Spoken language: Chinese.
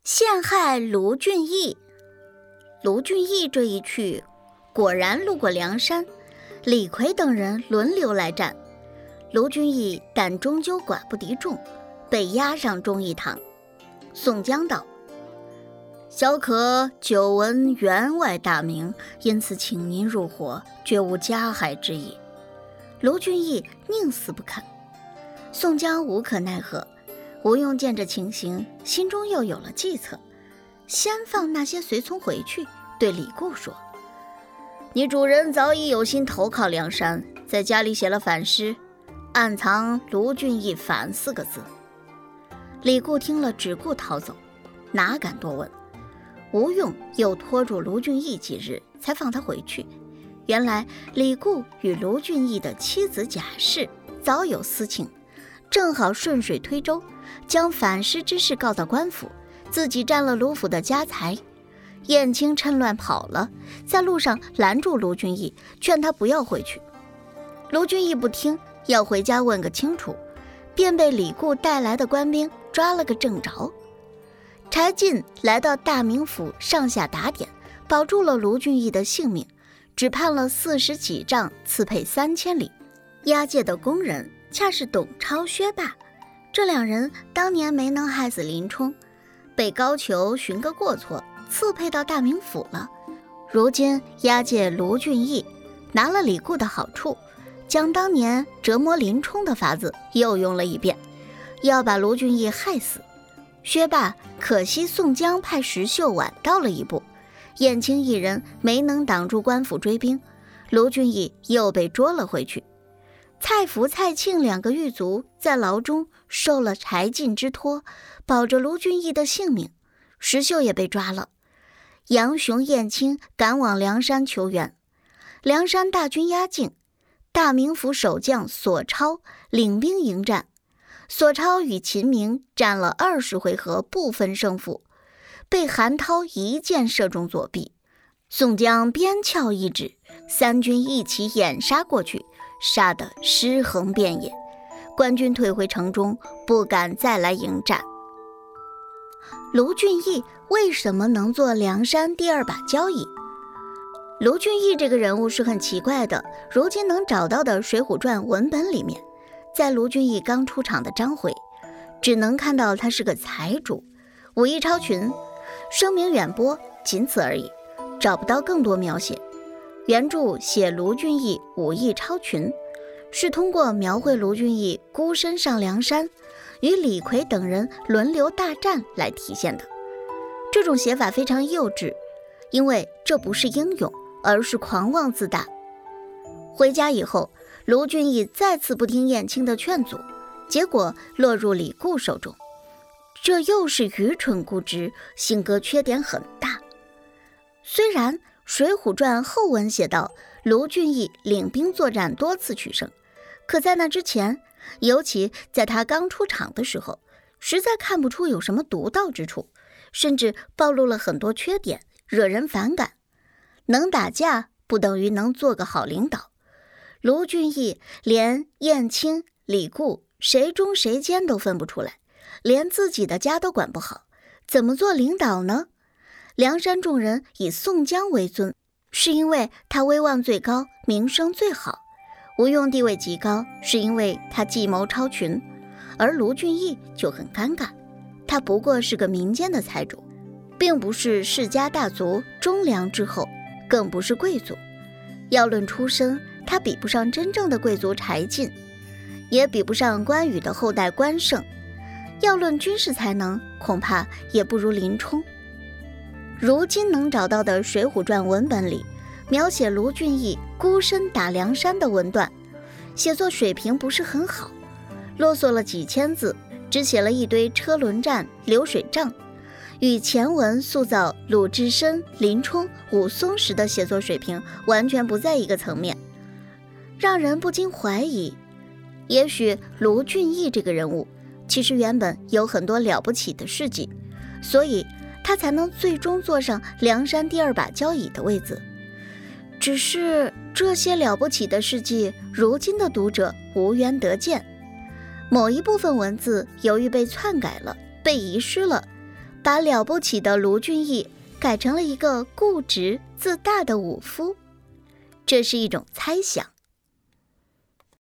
陷害卢俊义。卢俊义这一去，果然路过梁山，李逵等人轮流来战。卢俊义但终究寡不敌众，被押上忠义堂。宋江道：小可久闻员外大名，因此请您入伙，绝无加害之意。卢俊义宁死不肯。宋江无可奈何，吴用见这情形，心中又有了计策，先放那些随从回去，对李固说：你主人早已有心投靠梁山，在家里写了反诗，暗藏卢俊义反4个字。李固听了只顾逃走，哪敢多问。吴用又拖住卢俊义几日，才放他回去。原来李固与卢俊义的妻子贾氏早有私情，正好顺水推舟，将反诗之事告到官府，自己占了卢府的家财。燕青趁乱跑了，在路上拦住卢俊义，劝他不要回去。卢俊义不听，要回家问个清楚，便被李固带来的官兵抓了个正着。柴进来到大名府上下打点，保住了卢俊义的性命，只判了40几杖，赐配3000里。押解的工人恰是董超、薛霸，这2人当年没能害死林冲，被高俅寻个过错，赐配到大名府了。如今押解卢俊义，拿了李固的好处，将当年折磨林冲的法子又用了一遍，要把卢俊义害死。薛霸可惜宋江派石秀晚到了一步，燕青一人没能挡住官府追兵，卢俊义又被捉了回去。蔡福、蔡庆2个狱卒在牢中受了柴进之托，保着卢俊义的性命。石秀也被抓了。杨雄、燕青赶往梁山求援。梁山大军压境，大名府守将索超领兵迎战。索超与秦明战了20回合，不分胜负，被韩涛一箭射中左臂。宋江鞭鞘一指，3军一起掩杀过去，杀得尸横遍野。官军退回城中，不敢再来迎战。卢俊义为什么能做梁山第2把交椅？卢俊义这个人物是很奇怪的，如今能找到的《水浒传》文本里面，在卢俊义刚出场的章回，只能看到他是个财主，武艺超群，声名远播，仅此而已，找不到更多描写。原著写卢俊义武艺超群，是通过描绘卢俊义孤身上梁山，与李逵等人轮流大战来体现的。这种写法非常幼稚，因为这不是英勇，而是狂妄自大。回家以后，卢俊义再次不听燕青的劝阻，结果落入李固手中。这又是愚蠢固执，性格缺点很大。虽然《水浒传》后文写道卢俊义领兵作战多次取胜，可在那之前，尤其在他刚出场的时候，实在看不出有什么独到之处，甚至暴露了很多缺点，惹人反感。能打架不等于能做个好领导。卢俊义连燕青、李固谁忠谁奸都分不出来，连自己的家都管不好，怎么做领导呢？梁山众人以宋江为尊，是因为他威望最高，名声最好。吴用地位极高，是因为他计谋超群。而卢俊义就很尴尬，他不过是个民间的财主，并不是世家大族忠良之后，更不是贵族。要论出身，他比不上真正的贵族柴进，也比不上关羽的后代关胜。要论军事才能，恐怕也不如林冲。如今能找到的《水浒传》文本里，描写卢俊义孤身打梁山的文段，写作水平不是很好，啰嗦了几千字，只写了一堆车轮战、流水账，与前文塑造鲁智深、林冲、武松时的写作水平完全不在一个层面，让人不禁怀疑，也许卢俊义这个人物其实原本有很多了不起的事迹，所以他才能最终坐上梁山第2把交椅的位子。只是这些了不起的事迹，如今的读者无缘得见。某一部分文字由于被篡改了，被遗失了， 把了不起的卢俊义改成了一个固执自大的武夫。这是一种猜想，